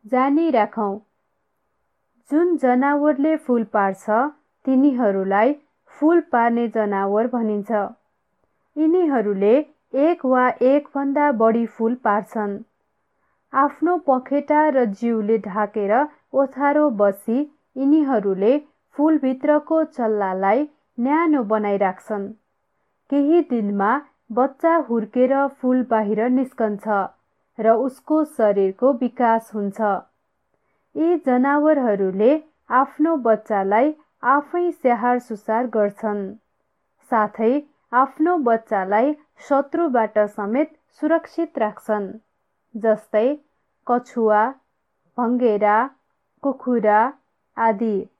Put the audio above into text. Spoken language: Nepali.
जानी राखौं। जुन जनावरले फूल पार्छ तिनीहरूलाई फूल पार्ने जनावर भनिन्छ। यिनीहरूले एक वा एकभन्दा बढी फूल पार्छन्। आफ्नो पखेटा र जिउले ढाकेर ओथारो बसी यिनीहरूले फूलभित्रको चल्लालाई न्यानो बनाइराख्छन्। केही दिनमा बच्चा हुर्केर फूल बाहिर निस्कन्छ र उसको शरीरको विकास हुन्छ। यी जनावरहरूले आफ्नो बच्चालाई आफै स्याहार सुसार गर्छन्, साथै आफ्नो बच्चालाई शत्रुबाट समेत सुरक्षित राख्छन्, जस्तै कछुवा, भङ्गेरा, कुखुरा आदि।